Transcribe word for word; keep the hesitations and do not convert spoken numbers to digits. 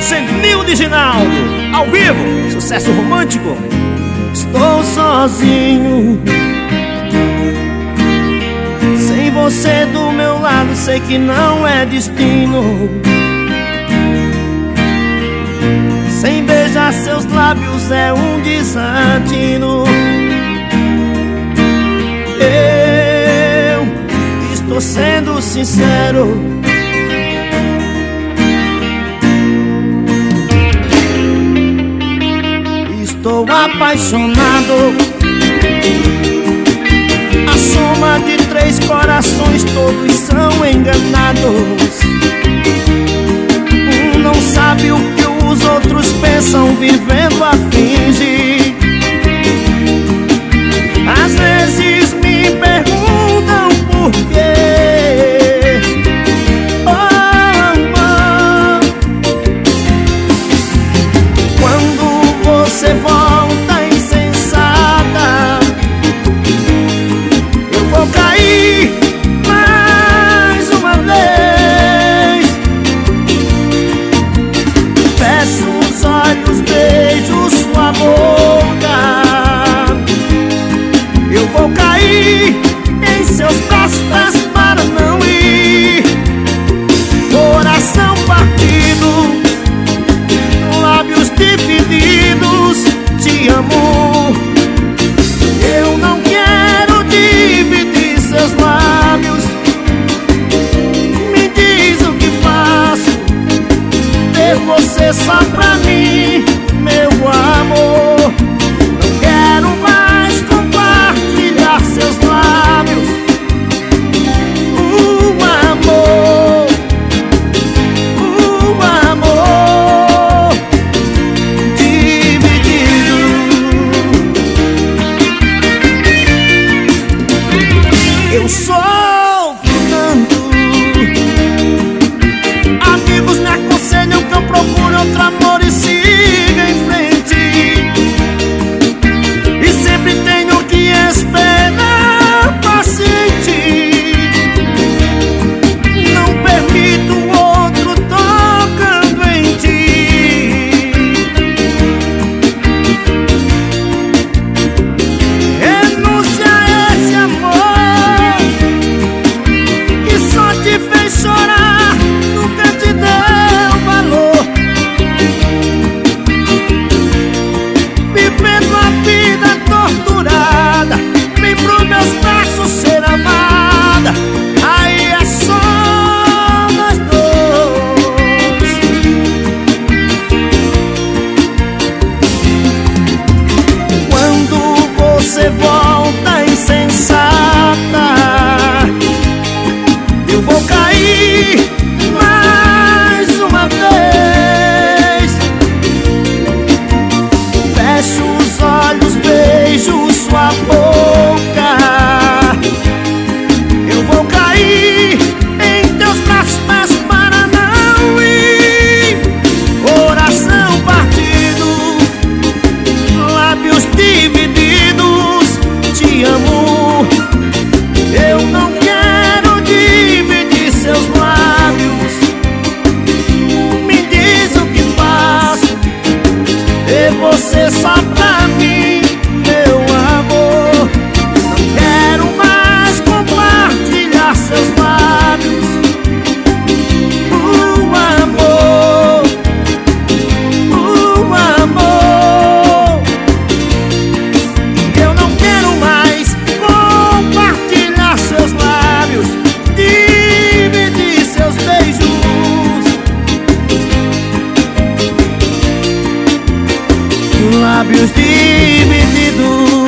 Genildo e Ginaldo, ao vivo, sucesso romântico. Estou sozinho, sem você do meu lado, sei que não é destino. Sem beijar seus lábios é um desatino. Eu estou sendo sincero, estou apaixonado. A soma de três corações, todos são enganados. Um não sabe o que os outros pensam, vivendo a fingir. Às vezes me perguntam por quê. Oh, amor, quando você volta insensata, eu vou cair mais uma vez. Fecho os olhos, beijo sua boca, eu vou cair em seus braços para não ir. Coração partido, lábios divididos, te amo. Eu não quero dividir seus lábios. Me diz o que faço, ter você só pra mim, meu amor. Não quero mais compartilhar seus lábios. Um amor, um amor dividido. Eu sofro tanto, amigos me aconselham que eu procure outro amor e siga em frente. E sempre tenho que esperar paciente. Não permito o outro tocando em ti. Renuncia a esse amor que só te fez chorar, nunca te deu valor. Vivendo a vida torturada, vem pros meus braços ser amada. Aí é só nós dois. Quando você volta insensata, eu vou cair mais uma vez. Fecho os olhos, beijo sua boca, eu vou cair em teus braços, mas para não ir. Coração partido, lábios divididos, te amo. Eu não quero dividir seus lábios. Me diz o que faço, ter você só pra mim, meu amor. Não quero mais compartilhar seus lábios. Um amor, um amor. Eu não quero mais compartilhar seus lábios, dividir seus beijos. Lábios divididos.